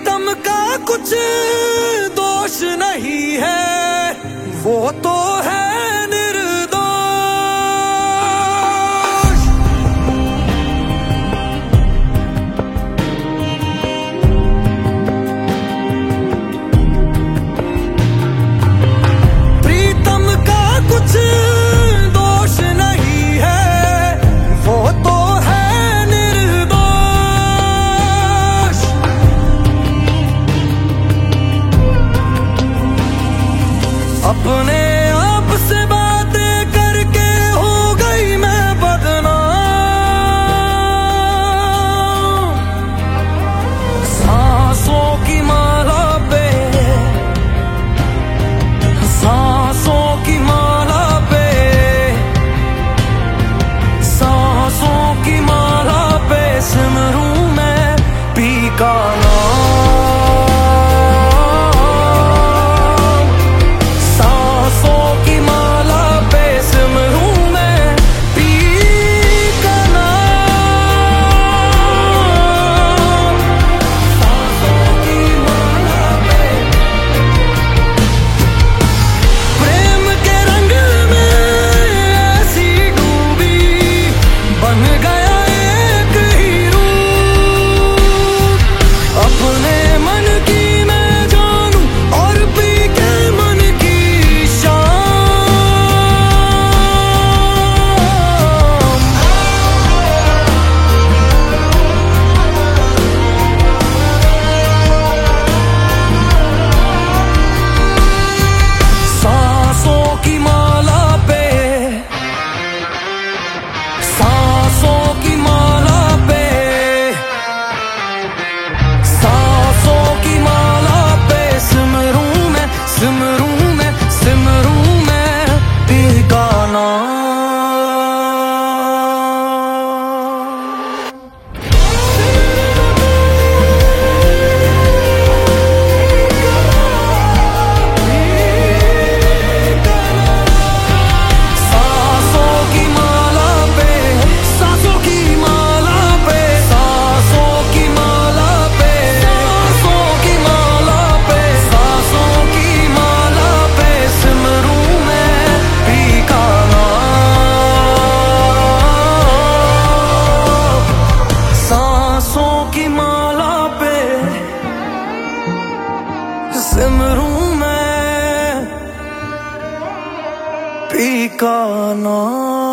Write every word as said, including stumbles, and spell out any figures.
प्रीतम का कुछ दोष नहीं है, वो तो है निर्दोष। प्रीतम का कुछ दोष नहीं है, वो तो है निर्दोष। अपने आप से बातें करके हो गई मैं बदनाम। सांसों की माला पे, सांसों की माला पे, सांसों की माला पे सिमरूं मैं पी का नाम। सिमरूं मैं पी का नाम।